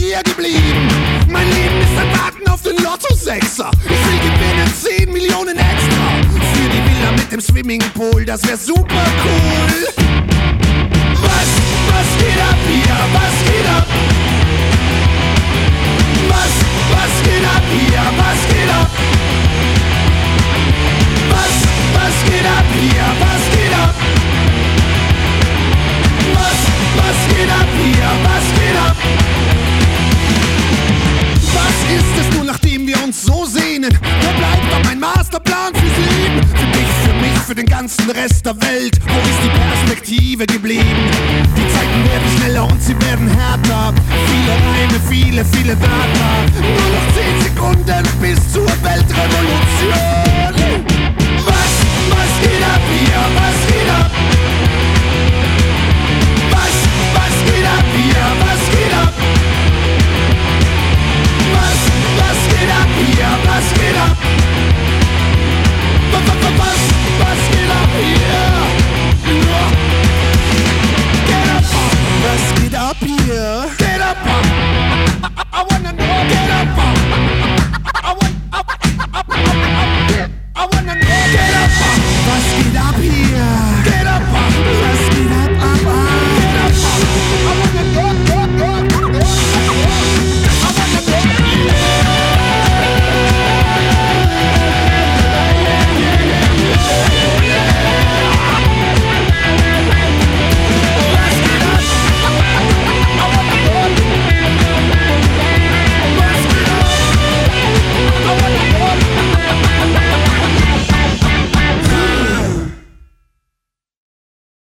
hier geblieben. Mein Leben ist ein Warten auf den Lotto-Sechser. Ich will gewinnen 10 Millionen extra. Für die Villa mit dem Swimmingpool, das wär super cool. Was geht ab hier? Was geht ab? Was geht ab hier? Was geht ab? Was geht ab hier? Was geht ab? Was geht ab hier? Was geht ab? Was ist es nur, nachdem wir uns so sehnen? Wo bleibt doch mein Masterplan fürs Leben? Für dich, für mich, für den ganzen Rest der Welt. Wo ist die Perspektive geblieben? Die Zeiten werden schneller und sie werden härter. Viele Reime, viele Wörter. Nur noch 10 Sekunden bis zur Weltrevolution.